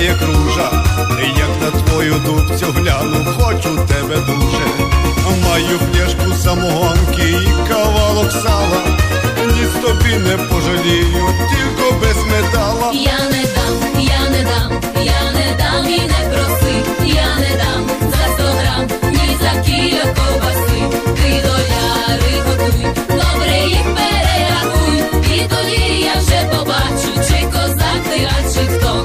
як ружа, як на твою дубцю гляну, хочу тебе дуже. Маю фляжку самогонки і кавалок сала, ніц тобі не пожалію, тільки без медала. Я не дам, я не дам, я не дам і не проси, я не дам за 100 грам, ні за кілька ковбаси. Ти доляри готуй, добре їх перерахуй, і тоді я вже побачу, чи козак ти, а чи хто.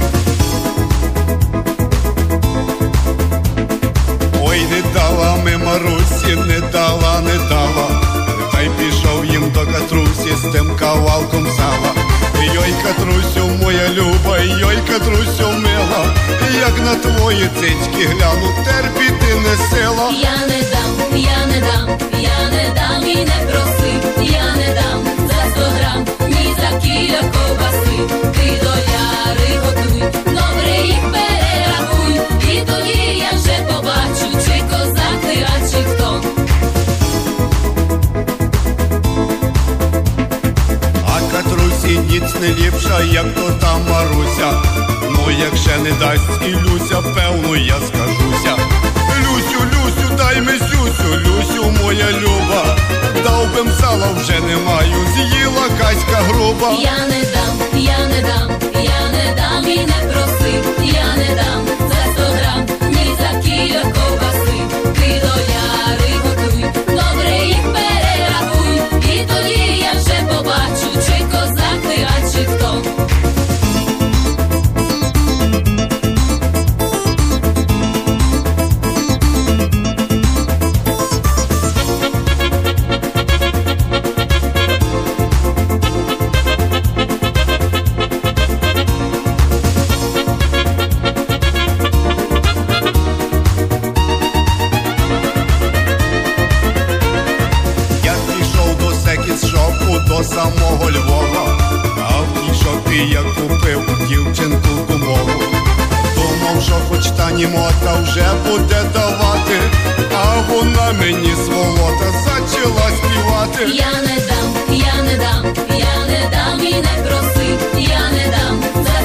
Ой, не дала ми Марусі, не дала, не дала, та й пішов їм до Катрусі з тим кавалком сала. Йой, Катрусю, моя люба, йой, Катрусю, мила, як на твої цицьки гляну, терпіти не сила. Я не дам, я не дам, я не дам і не проси, я не дам за 100 грам, ні за кілька ковбаси. Ти доляри готуй, добре їх перерахуй, і тоді я вже побачу, чи козак ти, а чи хто. А Катрусі ніц не ліпша, як то та Маруся, ну як ще не дасть і Люся, певно я скажуся. Люсю, Люсю, дай ми сюсю, Люсю, моя люба, дав бим сала, вже не маю, з'їла каська груба. Я не дам, я не дам, я не дам і не проси, я не дам за 100 грам, ні за кілька ковбаси. Ти доляри готуй, добре їх перерахуй, і тоді я вже побачу, чи козак ти, а чи хто. До самого Львова, а в тій шопі я купив дівчинку гумову. Думав, що хоч та німота вже буде давати, а вона мені сволота зачала співати. Я не дам, я не дам, я не дам і не проси, я не дам за